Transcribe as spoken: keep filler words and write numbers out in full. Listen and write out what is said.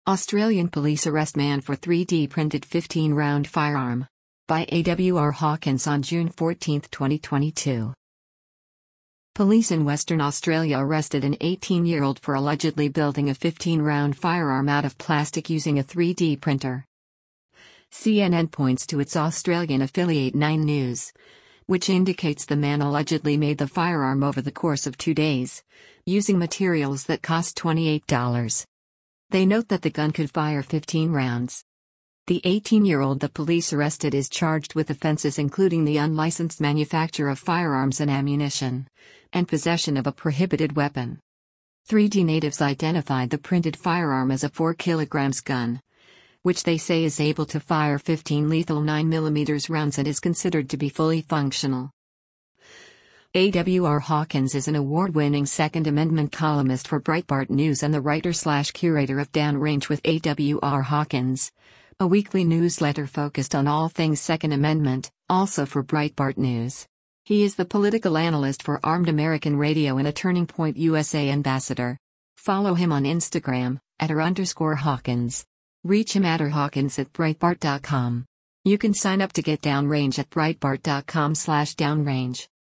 Australian police arrest man for three D printed fifteen round firearm. By A W R Hawkins on June fourteenth, twenty twenty-two. Police in Western Australia arrested an eighteen-year-old for allegedly building a fifteen round firearm out of plastic using a three D printer. C N N points to its Australian affiliate Nine News, which indicates the man allegedly made the firearm over the course of two days, using materials that cost twenty-eight dollars. They note that the gun could fire fifteen rounds. The eighteen-year-old the police arrested is charged with offenses including the unlicensed manufacture of firearms and ammunition, and possession of a prohibited weapon. three D natives identified the printed firearm as a four kilogram gun, which they say is able to fire fifteen lethal nine millimeter rounds and is considered to be fully functional. A W R Hawkins is an award-winning Second Amendment columnist for Breitbart News and the writer-slash-curator of Downrange with A W R Hawkins, a weekly newsletter focused on all things Second Amendment, also for Breitbart News. He is the political analyst for Armed American Radio and a Turning Point U S A ambassador. Follow him on Instagram, at r underscore Hawkins. Reach him at rhawkins at breitbart dot com. You can sign up to get Downrange at breitbart dot com slash downrange.